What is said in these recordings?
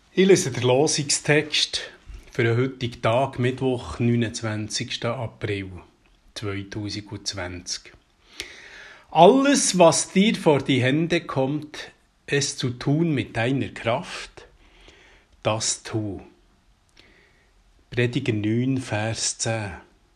Ich lese den Losungstext für den heutigen Tag, Mittwoch, 29. April 2020. Alles, was dir vor die Hände kommt, es zu tun mit deiner Kraft, das tu. Prediger 9, Vers 10.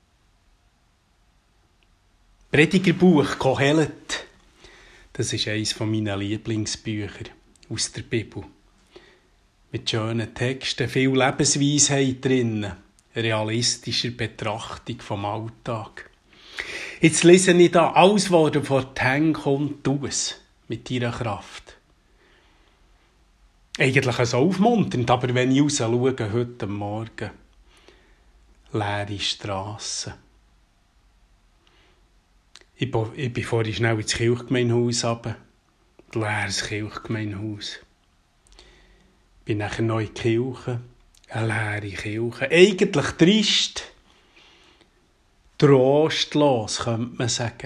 Predigerbuch Kohelet. Das ist eines meiner Lieblingsbücher aus der Bibel. Mit schönen Texten, viel Lebensweisheit drin, realistischer Betrachtung vom Alltag. Jetzt lese ich da alles, was dir vor die Hände kommt, tu es mit deiner Kraft. Eigentlich so aufmunternd, aber wenn ich raus schaue, heute Morgen, leere Strassen. Ich bin vorhin schnell ins Kirchgemeindehaus runter. Leeres Kirchgemeindehaus. Bin nachher noch in die Kirche. Eine leere Kirche. Eigentlich trist. Trostlos, könnte man sagen.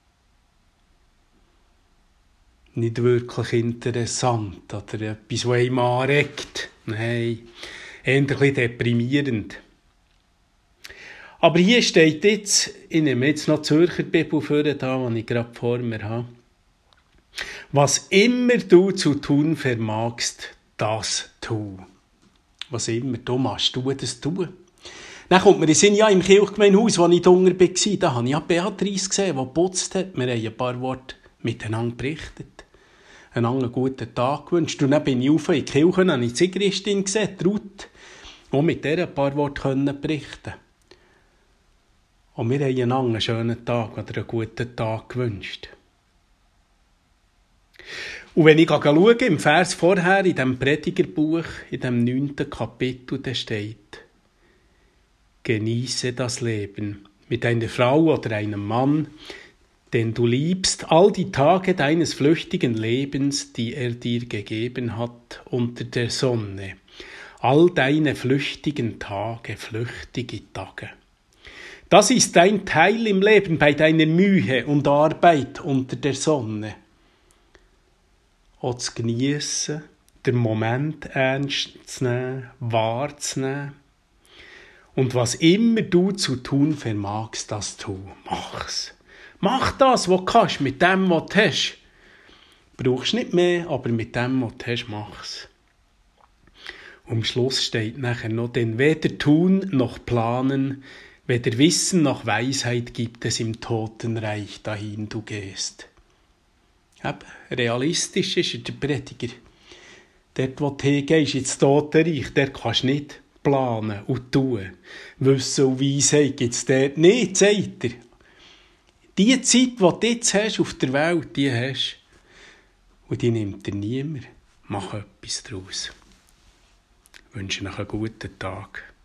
Nicht wirklich interessant oder etwas, was einem anregt. Nein, eher ein bisschen deprimierend. Aber hier steht jetzt, ich nehme jetzt noch die Zürcher Bibel vor, da, die ich gerade vor mir habe. Was immer du zu tun vermagst, das tu. Was immer du machst, tu das tu. Dann kommt mir in den Sinn, ja, im Kirchgemeindehaus, wo ich drunter war, da habe ich ja Beatrice gesehen, die geputzt hat. Wir haben ein paar Worte miteinander berichtet. Einen guten Tag gewünscht. Und dann bin ich rauf in die Kirche und habe ich die Sigristin gesehen, die Ruth, und mit der ein paar Worte berichten. Und wir haben einander einen schönen Tag oder einen guten Tag gewünscht. Und wenn ich schaue, im Vers vorher, in diesem Predigerbuch, in dem 9. Kapitel, da steht: Genieße das Leben mit einer Frau oder einem Mann, den du liebst, all die Tage deines flüchtigen Lebens, die er dir gegeben hat unter der Sonne. All deine flüchtigen Tage, flüchtige Tage. Das ist dein Teil im Leben bei deiner Mühe und Arbeit unter der Sonne. Auch zu geniessen, den Moment ernst zu nehmen, wahrzunehmen. Und was immer du zu tun vermagst, das tu. Mach's. Mach das, was du kannst, mit dem, was du hast. Du brauchst nicht mehr, aber mit dem, was du hast, mach's. Und am Schluss steht nachher noch, denn weder tun noch planen, weder Wissen noch Weisheit gibt es im Totenreich, dahin du gehst. Eben, realistisch ist der Prediger. Dort, wo du hingehst, ins Totenreich, dort kannst du nicht planen und tun. Wissen und Weisheit gibt es dort nicht, sagt er. Die Zeit, die du jetzt hast auf der Welt, die hast und die nimmt dir niemand. Mach etwas daraus. Ich wünsche euch einen guten Tag.